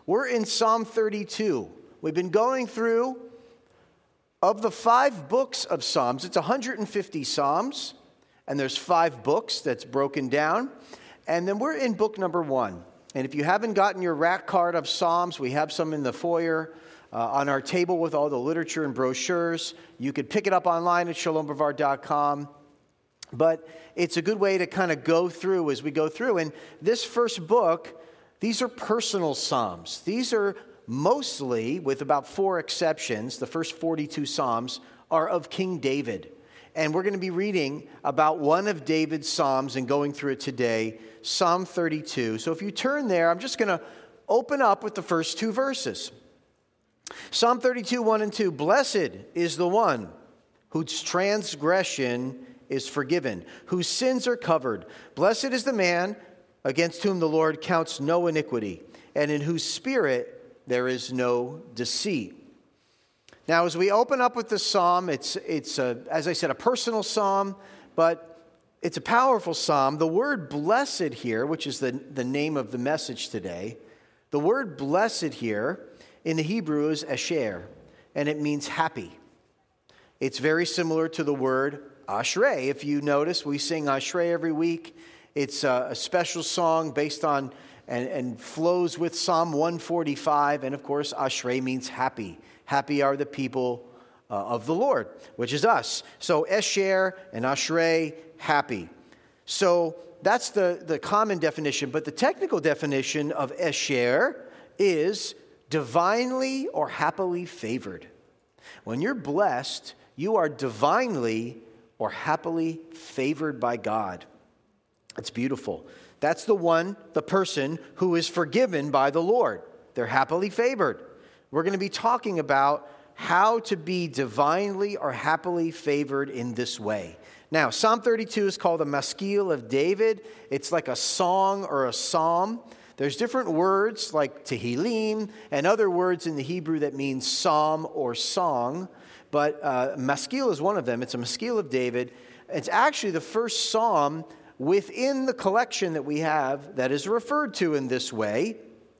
We're in Psalm 32. We've been going through, of the 5 books of Psalms, it's 150 Psalms, and there's 5 books that's broken down. And then we're in book number 1. And if you haven't gotten your rack card of Psalms, we have some in the foyer on our table with all the literature and brochures. You could pick it up online at shalombrevard.com. But it's a good way to kind of go through as we go through. And this first book, these are personal Psalms. These are mostly, with about 4 exceptions, the first 42 Psalms are of King David. And we're going to be reading about one of David's Psalms and going through it today, Psalm 32. So if you turn there, I'm just going to open up with the first 2 verses. Psalm 32, 1 and 2. Blessed is the one whose transgression is forgiven, whose sins are covered. Blessed is the man against whom the Lord counts no iniquity, and in whose spirit there is no deceit. Now, as we open up with the psalm, it's as I said, a personal psalm, but it's a powerful psalm. The word blessed here, which is the name of the message today, the word blessed here in the Hebrew is asher, and it means happy. It's very similar to the word ashrei. If you notice, we sing ashrei every week. It's a special song based on and flows with Psalm 145. And of course, ashrei means happy. Happy are the people of the Lord, which is us. So esher and ashrei, happy. So that's the common definition. But the technical definition of esher is divinely or happily favored. When you're blessed, you are divinely or happily favored by God. It's beautiful. That's the person who is forgiven by the Lord. They're happily favored. We're going to be talking about how to be divinely or happily favored in this way. Now, Psalm 32 is called a Maskil of David. It's like a song or a psalm. There's different words like Tehillim and other words in the Hebrew that mean psalm or song. But Maskil is one of them. It's a Maskil of David. It's actually the first psalm within the collection that we have that is referred to in this way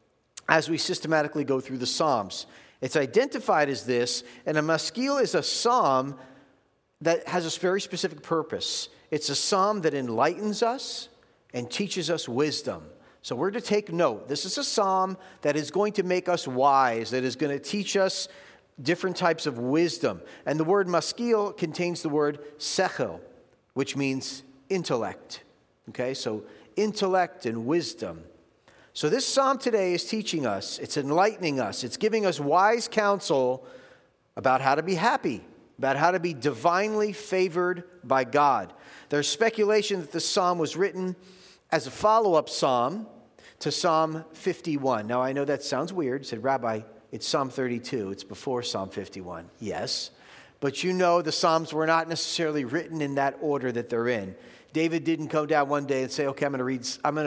as we systematically go through the Psalms. It's identified as this, and a Maskil is a psalm that has a very specific purpose. It's a psalm that enlightens us and teaches us wisdom. So we're to take note. This is a psalm that is going to make us wise, that is going to teach us different types of wisdom. And the word maskil contains the word sechel, which means intellect. Okay, so intellect and wisdom. So this psalm today is teaching us, it's enlightening us, it's giving us wise counsel about how to be happy, about how to be divinely favored by God. There's speculation that this psalm was written as a follow-up psalm to Psalm 51. Now, I know that sounds weird. You said, Rabbi, it's Psalm 32. It's before Psalm 51. Yes, but you know the Psalms were not necessarily written in that order that they're in. David didn't come down one day and say, okay, I'm going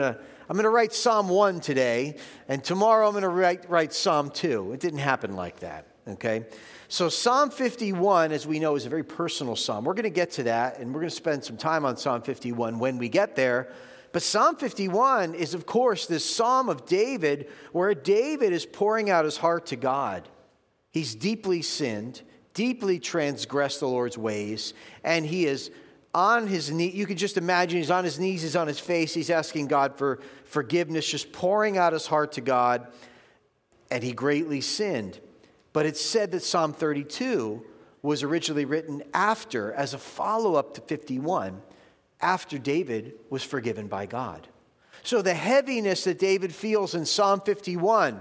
to write Psalm 1 today, and tomorrow I'm going to write Psalm 2. It didn't happen like that, okay? So Psalm 51, as we know, is a very personal psalm. We're going to get to that, and we're going to spend some time on Psalm 51 when we get there. But Psalm 51 is, of course, this psalm of David where David is pouring out his heart to God. He's deeply sinned, deeply transgressed the Lord's ways, and he is on his knee. You can just imagine he's on his knees, he's on his face, he's asking God for forgiveness, just pouring out his heart to God, and he greatly sinned. But it's said that Psalm 32 was originally written after, as a follow-up to 51, after David was forgiven by God. So the heaviness that David feels in Psalm 51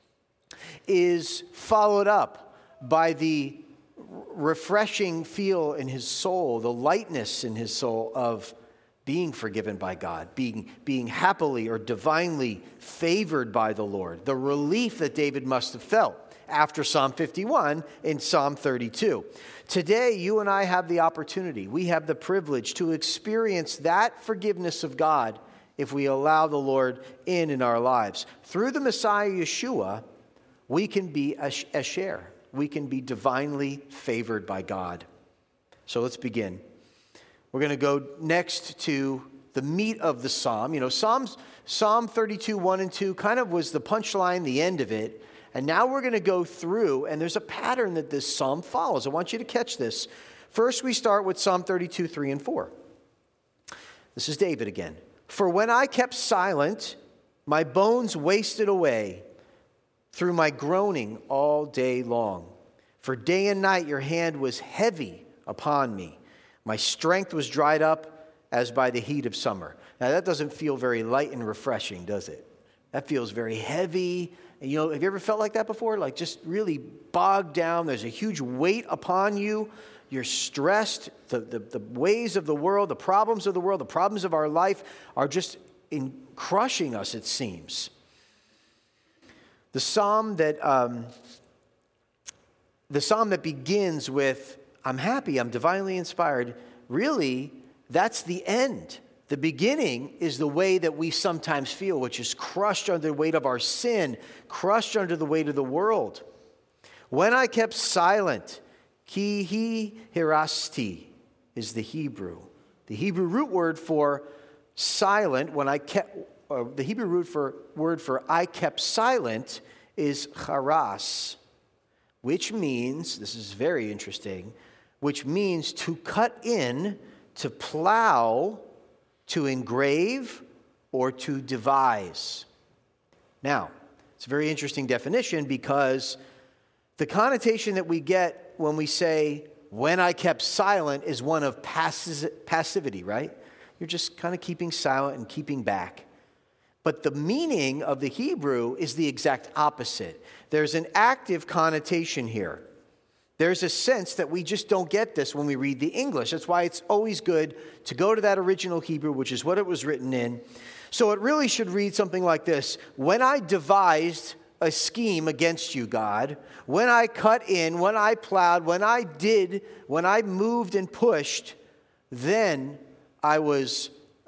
is followed up by the refreshing feel in his soul, the lightness in his soul of being forgiven by God, being happily or divinely favored by the Lord, the relief that David must have felt after Psalm 51 in Psalm 32. Today, you and I have the opportunity, we have the privilege to experience that forgiveness of God if we allow the Lord in our lives. Through the Messiah Yeshua, we can be asher. We can be divinely favored by God. So let's begin. We're going to go next to the meat of the psalm. You know, Psalm 32, 1 and 2 kind of was the punchline, the end of it. And now we're going to go through, and there's a pattern that this psalm follows. I want you to catch this. First, we start with Psalm 32, 3 and 4. This is David again. For when I kept silent, my bones wasted away through my groaning all day long. For day and night your hand was heavy upon me. My strength was dried up as by the heat of summer. Now that doesn't feel very light and refreshing, does it? That feels very heavy. And you know, have you ever felt like that before? Like just really bogged down. There's a huge weight upon you. You're stressed. The ways of the world, the problems of the world, the problems of our life are just crushing us, it seems. The psalm that begins with, I'm happy, I'm divinely inspired, really, that's the end. The beginning is the way that we sometimes feel, which is crushed under the weight of our sin, crushed under the weight of the world. When I kept silent, ki hirasti is the Hebrew. The Hebrew root word for silent, the Hebrew word for I kept silent is charas, which means, this is very interesting, which means to cut in, to plow, to engrave, or to devise. Now, it's a very interesting definition because the connotation that we get when we say, when I kept silent, is one of passivity, right? You're just kind of keeping silent and keeping back. But the meaning of the Hebrew is the exact opposite. There's an active connotation here. There's a sense that we just don't get this when we read the English. That's why it's always good to go to that original Hebrew, which is what it was written in. So it really should read something like this. When I devised a scheme against you, God, when I cut in, when I plowed, when I moved and pushed, then I was,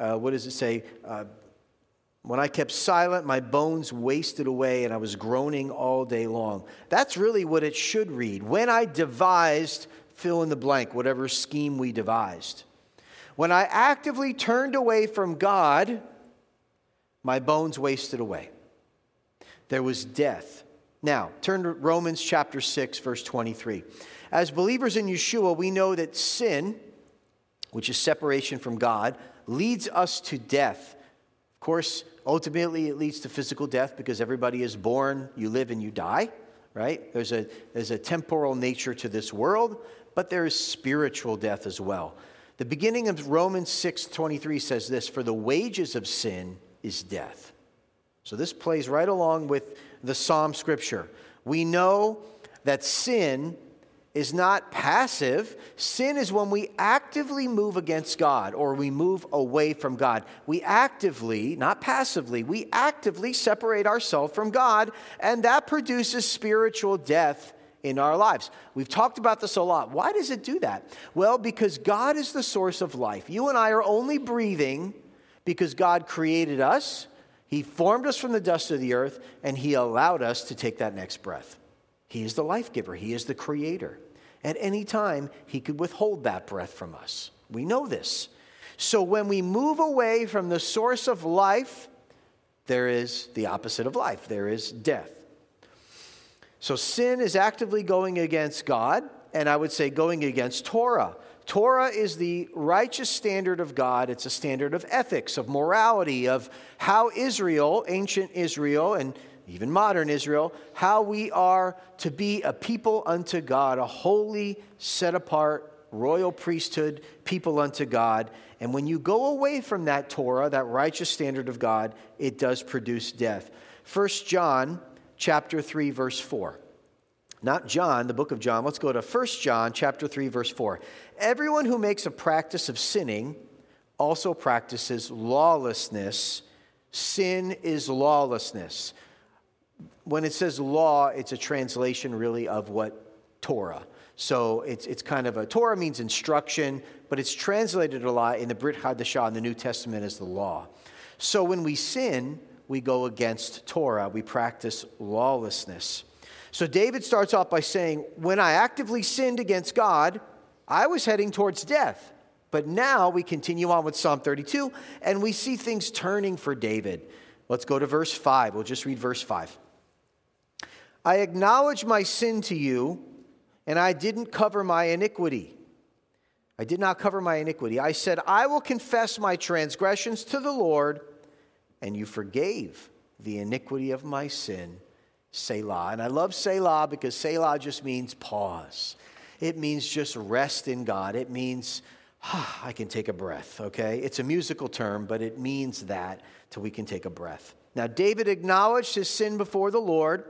when I kept silent, my bones wasted away and I was groaning all day long. That's really what it should read. When I devised, fill in the blank, whatever scheme we devised. When I actively turned away from God, my bones wasted away. There was death. Now, turn to Romans chapter 6, verse 23. As believers in Yeshua, we know that sin, which is separation from God, leads us to death. Of course, ultimately it leads to physical death because everybody is born, you live and you die, right? There's a temporal nature to this world, but there is spiritual death as well. The beginning of Romans 6:23 says this, for the wages of sin is death. So this plays right along with the Psalm scripture. We know that sin is not passive. Sin is when we actively move against God or we move away from God. We actively, not passively, we actively separate ourselves from God, and that produces spiritual death in our lives. We've talked about this a lot. Why does it do that? Well, because God is the source of life. You and I are only breathing because God created us. He formed us from the dust of the earth, and He allowed us to take that next breath. He is the life giver. He is the creator. At any time, He could withhold that breath from us. We know this. So when we move away from the source of life, there is the opposite of life. There is death. So sin is actively going against God, and I would say going against Torah. Torah is the righteous standard of God. It's a standard of ethics, of morality, of how Israel, ancient Israel, and even modern Israel, how we are to be a people unto God, a holy, set-apart, royal priesthood, people unto God. And when you go away from that Torah, that righteous standard of God, it does produce death. 1 John chapter 3, verse 4. Not John, the book of John. Let's go to 1 John chapter 3, verse 4. Everyone who makes a practice of sinning also practices lawlessness. Sin is lawlessness. When it says law, it's a translation really of what Torah. So it's kind of Torah means instruction, but it's translated a lot in the Brit Hadashah in the New Testament as the law. So when we sin, we go against Torah. We practice lawlessness. So David starts off by saying, when I actively sinned against God, I was heading towards death. But now we continue on with Psalm 32, and we see things turning for David. Let's go to verse 5. We'll just read verse 5. I acknowledge my sin to you, and I didn't cover my iniquity. I did not cover my iniquity. I said, I will confess my transgressions to the Lord, and you forgave the iniquity of my sin. Selah. And I love Selah because Selah just means pause. It means just rest in God. It means, I can take a breath, okay? It's a musical term, but it means that till we can take a breath. Now, David acknowledged his sin before the Lord,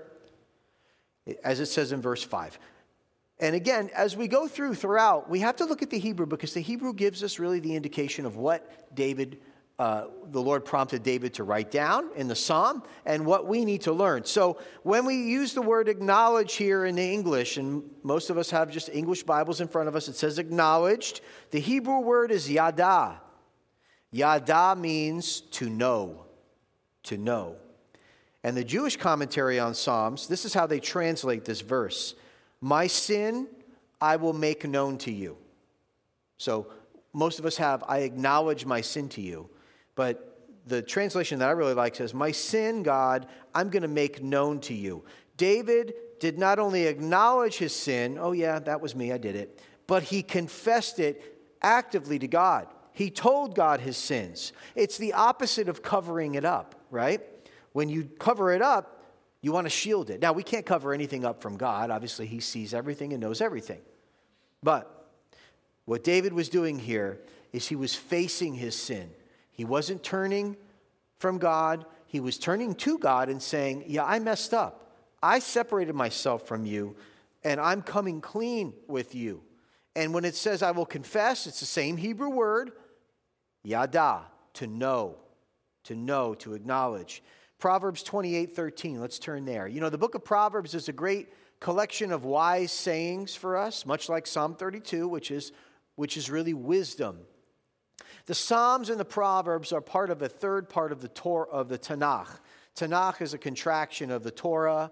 as it says in verse 5. And again, as we go throughout, we have to look at the Hebrew because the Hebrew gives us really the indication of what David, the Lord prompted David to write down in the psalm and what we need to learn. So when we use the word acknowledge here in the English, and most of us have just English Bibles in front of us, it says acknowledged. The Hebrew word is yada. Yada means to know, to know. And the Jewish commentary on Psalms, this is how they translate this verse. My sin I will make known to you. So most of us have, I acknowledge my sin to you. But the translation that I really like says, my sin, God, I'm going to make known to you. David did not only acknowledge his sin, oh yeah, that was me, I did it, but he confessed it actively to God. He told God his sins. It's the opposite of covering it up, right? When you cover it up, you want to shield it. Now, we can't cover anything up from God. Obviously, he sees everything and knows everything. But what David was doing here is he was facing his sin. He wasn't turning from God. He was turning to God and saying, yeah, I messed up. I separated myself from you, and I'm coming clean with you. And when it says I will confess, it's the same Hebrew word, yada, to know, to acknowledge. Proverbs 28:13, let's turn there. You know, the book of Proverbs is a great collection of wise sayings for us, much like Psalm 32, which is really wisdom. The Psalms and the Proverbs are part of a third part of the Tanakh. Tanakh is a contraction of the Torah,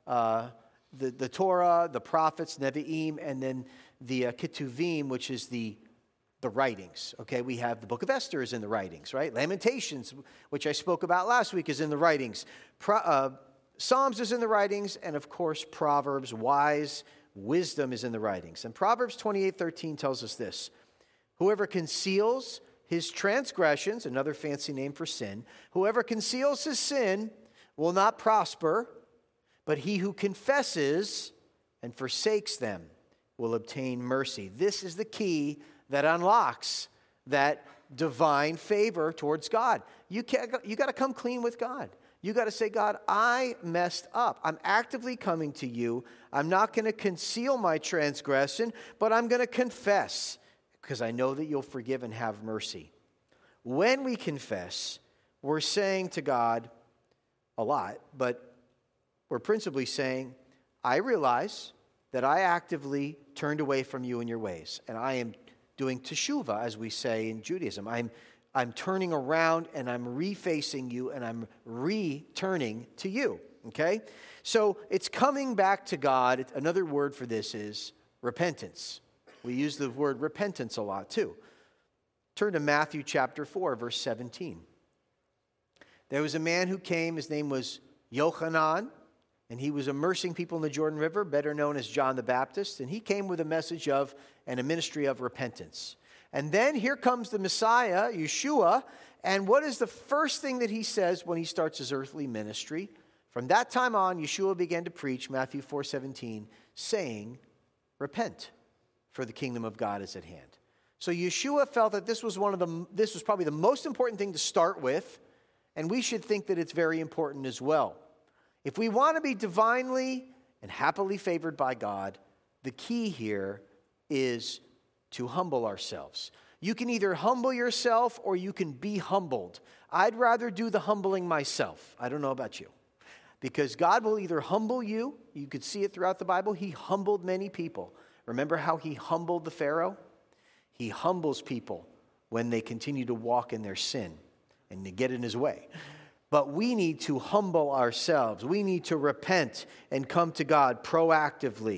the Torah, the prophets, Nevi'im, and then the Ketuvim, which is the writings. Okay, we have the book of Esther is in the writings, right? Lamentations, which I spoke about last week, is in the writings. Psalms is in the writings, and of course, Proverbs, wise wisdom is in the writings. And Proverbs 28:13 tells us this: whoever conceals his transgressions, another fancy name for sin, whoever conceals his sin will not prosper, but he who confesses and forsakes them will obtain mercy. This is the key that unlocks that divine favor towards God. You got to come clean with God. You got to say, God, I messed up. I'm actively coming to you. I'm not going to conceal my transgression, but I'm going to confess because I know that you'll forgive and have mercy. When we confess, we're saying to God a lot, but we're principally saying, I realize that I actively turned away from you and your ways, and I am doing teshuvah, as we say in Judaism. I'm turning around and I'm refacing you and I'm returning to you, okay? So it's coming back to God. Another word for this is repentance. We use the word repentance a lot too. Turn to Matthew chapter 4, verse 17. There was a man who came, his name was Yochanan, and he was immersing people in the Jordan River, better known as John the Baptist, and he came with a message of and a ministry of repentance. And then here comes the Messiah, Yeshua, and what is the first thing that he says when he starts his earthly ministry? From that time on, Yeshua began to preach, Matthew 4:17, saying, repent, for the kingdom of God is at hand. So Yeshua felt that this was probably the most important thing to start with, and we should think that it's very important as well. If we want to be divinely and happily favored by God, the key here is to humble ourselves. You can either humble yourself or you can be humbled. I'd rather do the humbling myself. I don't know about you. Because God will either humble you, you could see it throughout the Bible, he humbled many people. Remember how he humbled the Pharaoh? He humbles people when they continue to walk in their sin and to get in his way. But we need to humble ourselves. We need to repent and come to God proactively.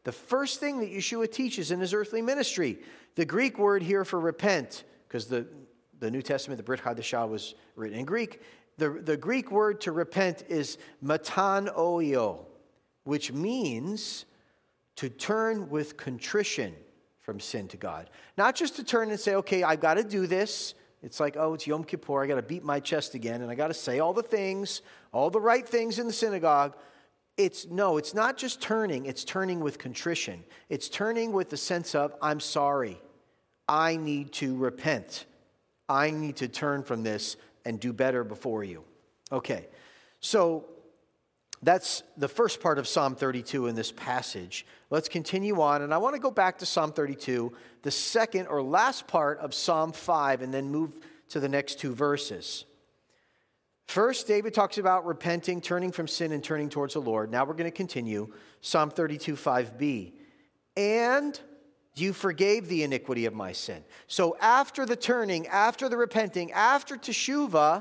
The first thing that Yeshua teaches in his earthly ministry. The Greek word here for repent, because the New Testament, the Brit Hadashah, was written in Greek. The Greek word to repent is metanoio, which means to turn with contrition from sin to God. Not just to turn and say, okay, I've got to do this. It's like, oh, it's Yom Kippur. I got to beat my chest again, and I got to say all the things, all the right things in the synagogue. It's not just turning. It's turning with contrition. It's turning with the sense of, I'm sorry. I need to repent. I need to turn from this and do better before you. Okay, so that's the first part of Psalm 32 in this passage. Let's continue on, and I want to go back to Psalm 32, the second or last part of Psalm 5, and then move to the next two verses. First, David talks about repenting, turning from sin, and turning towards the Lord. Now we're going to continue. Psalm 32, 5b. And you forgave the iniquity of my sin. So after the turning, after the repenting, after teshuvah,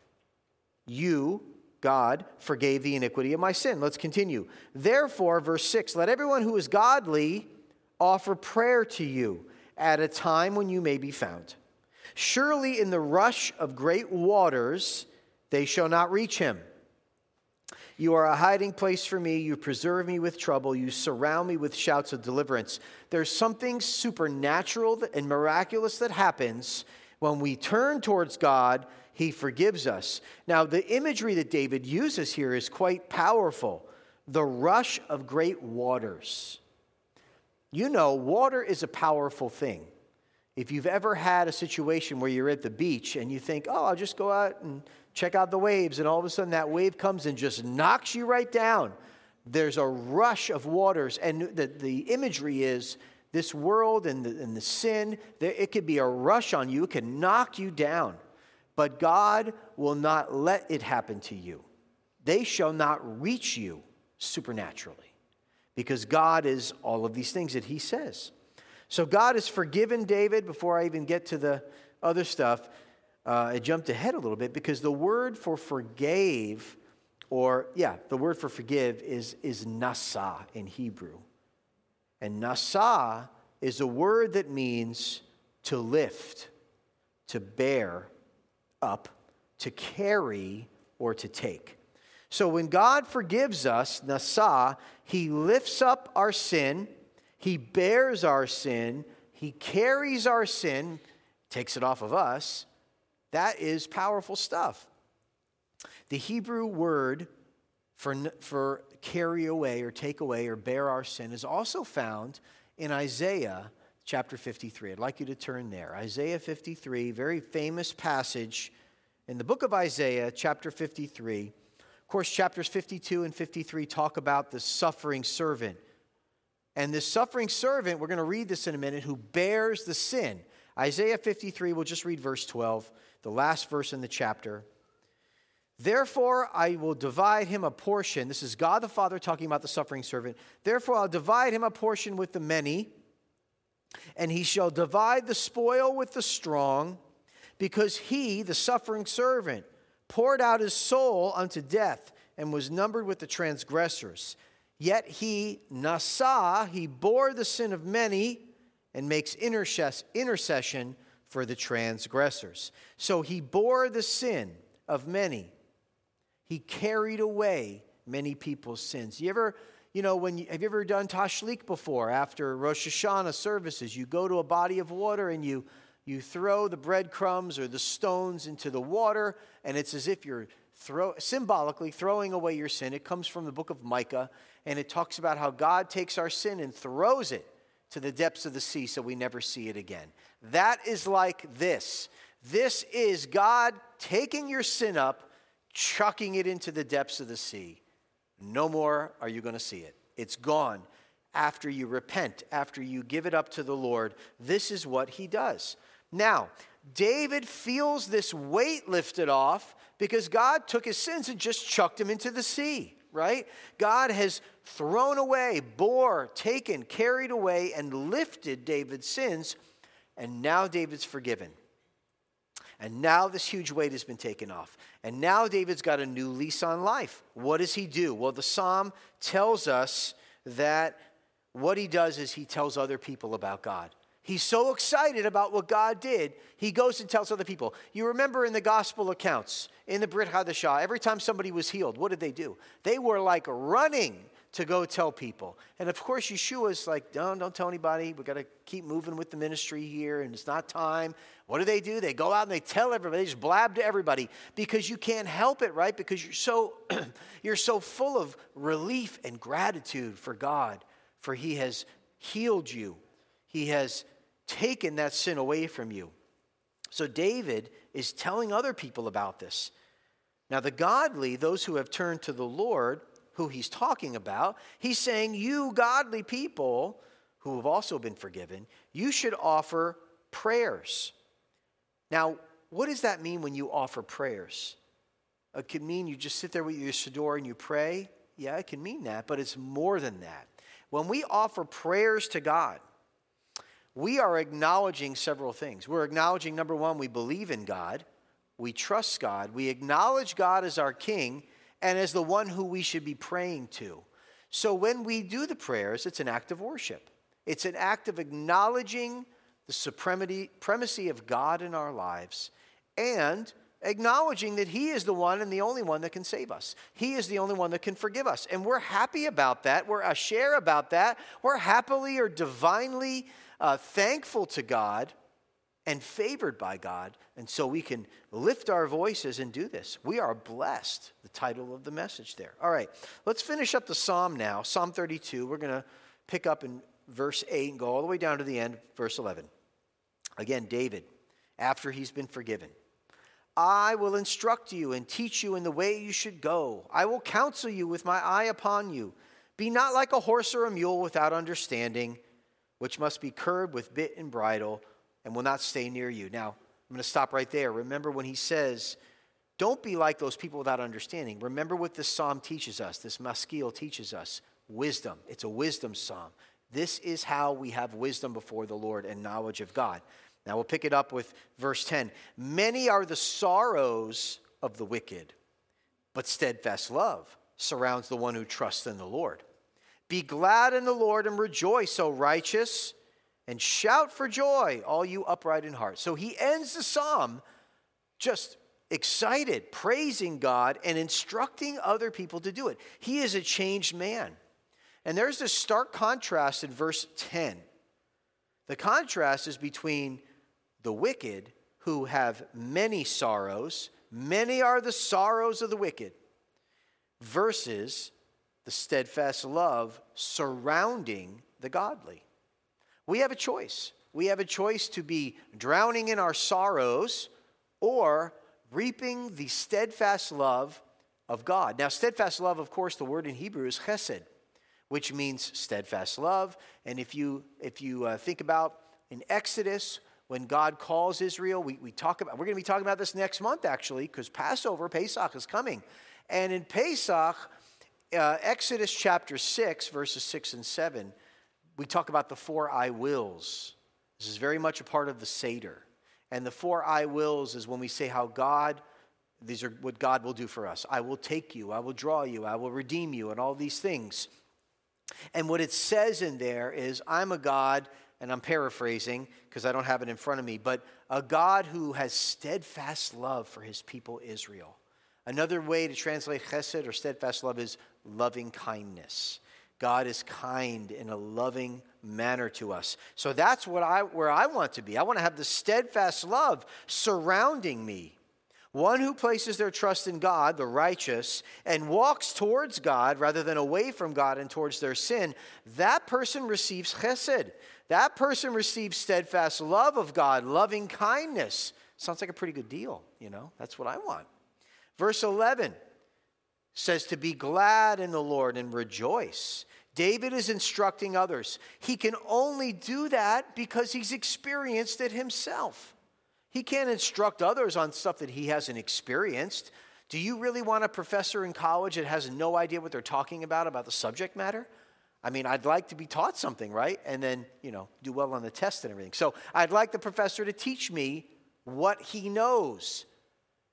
you, God, forgave the iniquity of my sin. Let's continue. Therefore, verse 6, let everyone who is godly offer prayer to you at a time when you may be found. Surely in the rush of great waters, they shall not reach him. You are a hiding place for me. You preserve me with trouble. You surround me with shouts of deliverance. There's something supernatural and miraculous that happens when we turn towards God. He forgives us. Now, the imagery that David uses here is quite powerful. The rush of great waters. You know, water is a powerful thing. If you've ever had a situation where you're at the beach and you think, oh, I'll just go out and check out the waves, and all of a sudden that wave comes and just knocks you right down. There's a rush of waters, and the imagery is this world and the sin, it could be a rush on you. It can knock you down, but God will not let it happen to you. They shall not reach you supernaturally, because God is all of these things that he says. So God has forgiven David. Before I even get to the other stuff, I jumped ahead a little bit, because the word for forgave, the word for forgive is nasa in Hebrew. And nasa is a word that means to lift, to bear up, to carry, or to take. So when God forgives us, nasa, he lifts up our sin, he bears our sin, he carries our sin, takes it off of us. That is powerful stuff. The Hebrew word for carry away or take away or bear our sin is also found in Isaiah chapter 53. I'd like you to turn there. Isaiah 53, very famous passage in the book of Isaiah, chapter 53. Of course, chapters 52 and 53 talk about the suffering servant. And this suffering servant, we're going to read this in a minute, who bears the sin. Isaiah 53, we'll just read verse 12, the last verse in the chapter. Therefore, I will divide him a portion. This is God the Father talking about the suffering servant. Therefore, I'll divide him a portion with the many, and he shall divide the spoil with the strong, because he, the suffering servant, poured out his soul unto death and was numbered with the transgressors. Yet he, nasa, he bore the sin of many and makes intercession for the transgressors. So he bore the sin of many. He carried away many people's sins. Have you ever done tashlik before? After Rosh Hashanah services, you go to a body of water and you throw the breadcrumbs or the stones into the water, and it's as if you're symbolically throwing away your sin. It comes from the book of Micah, and it talks about how God takes our sin and throws it to the depths of the sea so we never see it again. That is like this. This is God taking your sin up, chucking it into the depths of the sea. No more are you going to see it. It's gone. After you repent, after you give it up to the Lord, this is what he does. Now, David feels this weight lifted off because God took his sins and just chucked him into the sea, right? God has thrown away, taken, carried away, and lifted David's sins, and now David's forgiven. And now this huge weight has been taken off. And now David's got a new lease on life. What does he do? Well, the psalm tells us that what he does is he tells other people about God. He's so excited about what God did, he goes and tells other people. You remember in the gospel accounts, in the Brit Hadashah, every time somebody was healed, what did they do? They were like running to go tell people. And of course, Yeshua's like, don't tell anybody. We got to keep moving with the ministry here, and it's not time. What do? They go out and they tell everybody. They just blab to everybody because you can't help it, right? Because you're so full of relief and gratitude for God, for he has healed you. He has taken that sin away from you. So David is telling other people about this. Now the godly, those who have turned to the Lord, who he's talking about, he's saying, you godly people who have also been forgiven, you should offer prayers. Now, what does that mean when you offer prayers? It can mean you just sit there with your siddur and you pray. Yeah, it can mean that, but it's more than that. When we offer prayers to God, we are acknowledging several things. We're acknowledging, number one, we believe in God. We trust God. We acknowledge God as our King and as the one who we should be praying to. So when we do the prayers, it's an act of worship. It's an act of acknowledging the supremacy of God in our lives and acknowledging that he is the one and the only one that can save us. He is the only one that can forgive us. And we're happy about that. We're asher about that. We're happily or divinely thankful to God and favored by God. And so we can lift our voices and do this. We are blessed, the title of the message there. All right, let's finish up the psalm now. Psalm 32. We're going to pick up in verse 8 and go all the way down to the end, verse 11. Again, David, after he's been forgiven. I will instruct you and teach you in the way you should go. I will counsel you with my eye upon you. Be not like a horse or a mule without understanding, which must be curbed with bit and bridle and will not stay near you. Now, I'm going to stop right there. Remember when he says, don't be like those people without understanding. Remember what this psalm teaches us, this maskil teaches us, wisdom. It's a wisdom psalm. This is how we have wisdom before the Lord and knowledge of God. Now we'll pick it up with verse 10. Many are the sorrows of the wicked, but steadfast love surrounds the one who trusts in the Lord. Be glad in the Lord and rejoice, O righteous, and shout for joy, all you upright in heart. So he ends the psalm just excited, praising God and instructing other people to do it. He is a changed man. And there's this stark contrast in verse 10. The contrast is between the wicked who have many sorrows, many are the sorrows of the wicked, versus the steadfast love surrounding the godly. We have a choice. We have a choice to be drowning in our sorrows or reaping the steadfast love of God. Now, steadfast love, of course, the word in Hebrew is chesed, which means steadfast love. And if you think about in Exodus, when God calls Israel, we're going to be talking about this next month, actually, because Pesach is coming. And in Pesach, Exodus chapter 6, verses 6 and 7, we talk about the 4 I wills. This is very much a part of the Seder. And the 4 I wills is when we say how these are what God will do for us. I will take you, I will draw you, I will redeem you, and all these things. And what it says in there is, I'm a God, and I'm paraphrasing because I don't have it in front of me, but a God who has steadfast love for his people Israel. Another way to translate chesed or steadfast love is loving kindness. God is kind in a loving manner to us. So that's where I want to be. I want to have the steadfast love surrounding me. One who places their trust in God, the righteous, and walks towards God rather than away from God and towards their sin, that person receives chesed. That person receives steadfast love of God, loving kindness. Sounds like a pretty good deal, That's what I want. Verse 11 says to be glad in the Lord and rejoice. David is instructing others. He can only do that because he's experienced it himself. He can't instruct others on stuff that he hasn't experienced. Do you really want a professor in college that has no idea what they're talking about the subject matter? I mean, I'd like to be taught something, right? And then, do well on the test and everything. So I'd like the professor to teach me what he knows.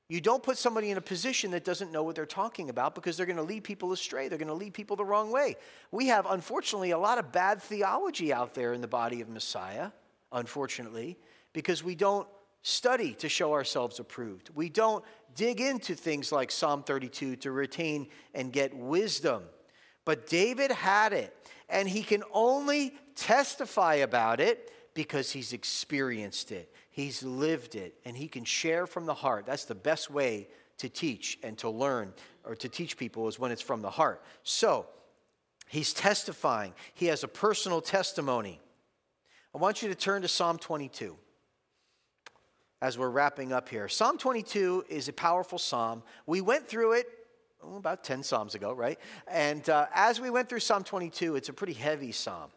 You don't put somebody in a position that doesn't know what they're talking about, because they're going to lead people astray. They're going to lead people the wrong way. We have, unfortunately, a lot of bad theology out there in the body of Messiah, unfortunately, because we don't study to show ourselves approved. We don't dig into things like Psalm 32 to retain and get wisdom. But David had it, and he can only testify about it because he's experienced it. He's lived it, and he can share from the heart. That's the best way to teach and to learn, or to teach people, is when it's from the heart. So, he's testifying. He has a personal testimony. I want you to turn to Psalm 22 as we're wrapping up here. Psalm 22 is a powerful psalm. We went through it about 10 psalms ago, right? And as we went through Psalm 22, it's a pretty heavy psalm.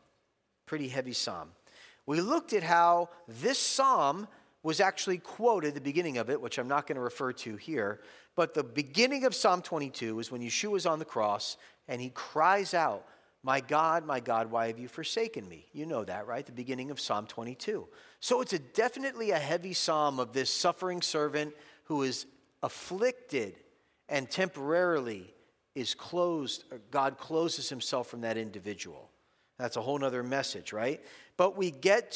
We looked at how this psalm was actually quoted, the beginning of it, which I'm not going to refer to here, but the beginning of Psalm 22 is when Yeshua is on the cross and he cries out, my God, why have you forsaken me?" You know that, right? The beginning of Psalm 22. So it's definitely a heavy psalm of this suffering servant who is afflicted and temporarily is closed. God closes himself from that individual. That's a whole other message, right? But we get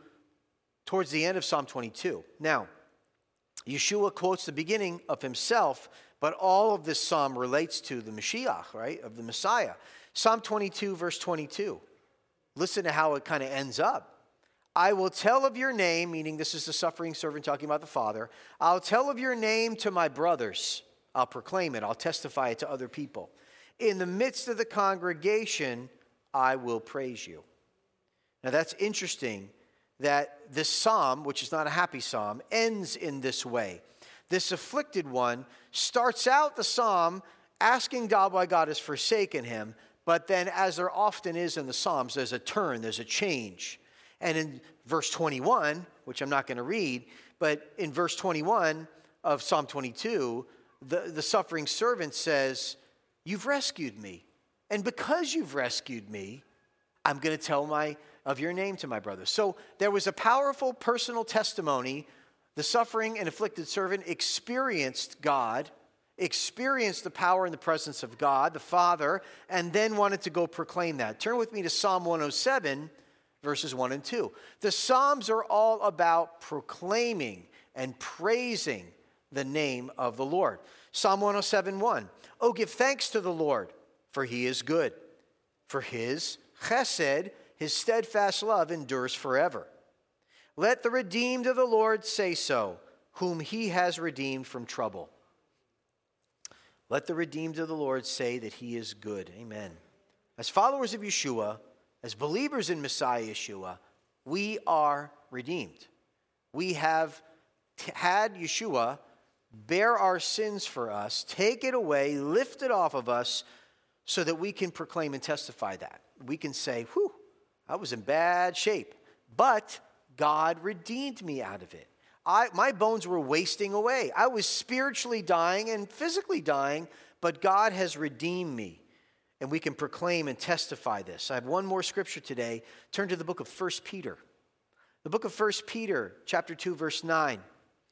towards the end of Psalm 22. Now, Yeshua quotes the beginning of himself, but all of this psalm relates to the Mashiach, right, of the Messiah. Psalm 22, verse 22. Listen to how it kind of ends up. "I will tell of your name," meaning this is the suffering servant talking about the Father. "I'll tell of your name to my brothers. I'll proclaim it. I'll testify it to other people. In the midst of the congregation, I will praise you." Now that's interesting that this psalm, which is not a happy psalm, ends in this way. This afflicted one starts out the psalm asking God why God has forsaken him, but then, as there often is in the Psalms, there's a turn, there's a change. And in verse 21, which I'm not going to read, but in verse 21 of Psalm 22, the suffering servant says, "You've rescued me. And because you've rescued me, I'm going to tell of your name to my brothers." So there was a powerful personal testimony. The suffering and afflicted servant experienced God, experienced the power and the presence of God, the Father, and then wanted to go proclaim that. Turn with me to Psalm 107, verses 1 and 2. The Psalms are all about proclaiming and praising the name of the Lord. Psalm 107:1. "Oh, give thanks to the Lord, for he is good. For his chesed, his steadfast love, endures forever. Let the redeemed of the Lord say so, whom he has redeemed from trouble." Let the redeemed of the Lord say that he is good. Amen. As followers of Yeshua, as believers in Messiah Yeshua, we are redeemed. We have had Yeshua bear our sins for us, take it away, lift it off of us, so that we can proclaim and testify that. We can say, "Whew, I was in bad shape, but God redeemed me out of it. My bones were wasting away. I was spiritually dying and physically dying, but God has redeemed me." And we can proclaim and testify this. I have one more scripture today. Turn to the book of 1 Peter. The book of 1 Peter, chapter 2, verse 9.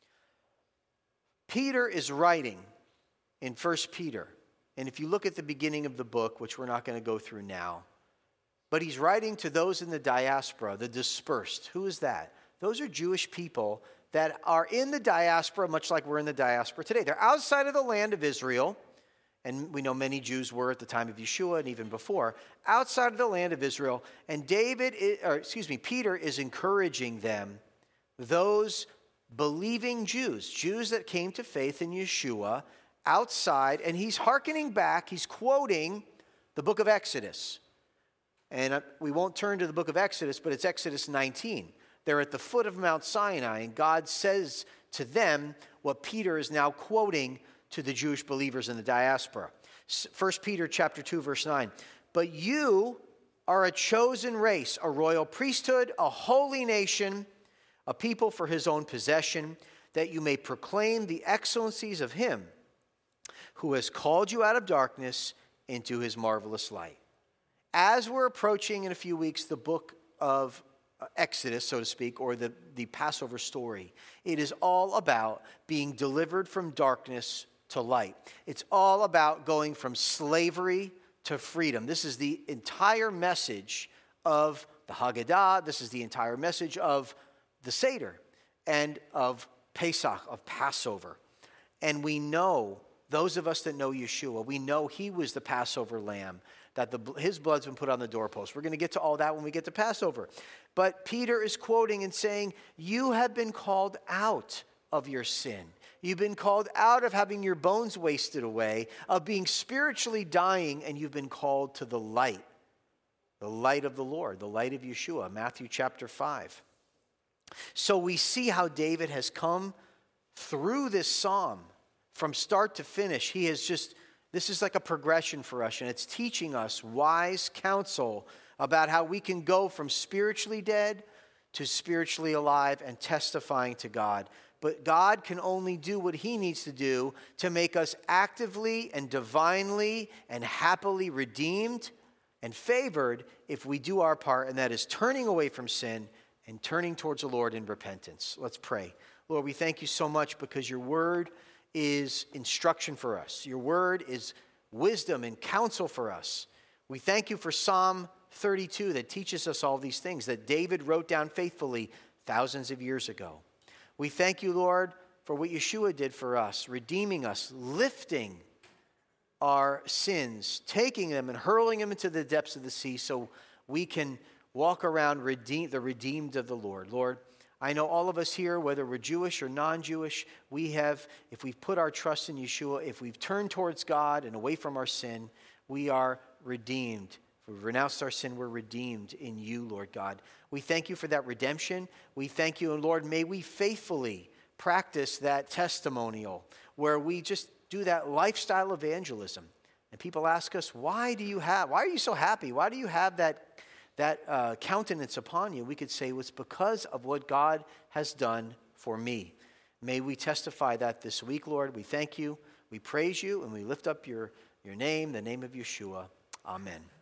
Peter is writing in 1 Peter. And if you look at the beginning of the book, which we're not going to go through now, but he's writing to those in the diaspora, the dispersed. Who is that? Those are Jewish people that are in the diaspora, much like we're in the diaspora today. They're outside of the land of Israel, and we know many Jews were at the time of Yeshua and even before, outside of the land of Israel. And Peter is encouraging them, those believing Jews that came to faith in Yeshua outside, and he's hearkening back, he's quoting the book of Exodus. And we won't turn to the book of Exodus, but it's Exodus 19. They're at the foot of Mount Sinai, and God says to them what Peter is now quoting to the Jewish believers in the diaspora. 1 Peter chapter 2, verse 9. "But you are a chosen race, a royal priesthood, a holy nation, a people for his own possession, that you may proclaim the excellencies of him who has called you out of darkness into his marvelous light." As we're approaching in a few weeks the book of Exodus, so to speak, or the Passover story. It is all about being delivered from darkness to light. It's all about going from slavery to freedom. This is the entire message of the Haggadah. This is the entire message of the Seder and of Pesach, of Passover. And we know, those of us that know Yeshua, we know he was the Passover lamb, that his blood's been put on the doorpost. We're going to get to all that when we get to Passover. But Peter is quoting and saying, you have been called out of your sin. You've been called out of having your bones wasted away, of being spiritually dying, and you've been called to the light of the Lord, the light of Yeshua, Matthew chapter 5. So we see how David has come through this psalm from start to finish. This is like a progression for us, and it's teaching us wise counsel about how we can go from spiritually dead to spiritually alive and testifying to God. But God can only do what he needs to do to make us actively and divinely and happily redeemed and favored if we do our part, and that is turning away from sin and turning towards the Lord in repentance. Let's pray. Lord, we thank you so much because your word is instruction for us. Your word is wisdom and counsel for us. We thank you for Psalm 32 that teaches us all these things that David wrote down faithfully thousands of years ago. We thank you, Lord, for what Yeshua did for us, redeeming us, lifting our sins, taking them and hurling them into the depths of the sea so we can walk around the redeemed of the Lord. Lord, I know all of us here, whether we're Jewish or non-Jewish, if we've put our trust in Yeshua, if we've turned towards God and away from our sin, we are redeemed. If we've renounced our sin, we're redeemed in you, Lord God. We thank you for that redemption. We thank you, and Lord, may we faithfully practice that testimonial where we just do that lifestyle evangelism. And people ask us, why are you so happy? Why do you have that countenance upon you? We could say, well, it's because of what God has done for me. May we testify that this week, Lord. We thank you, we praise you, and we lift up your name, the name of Yeshua. Amen.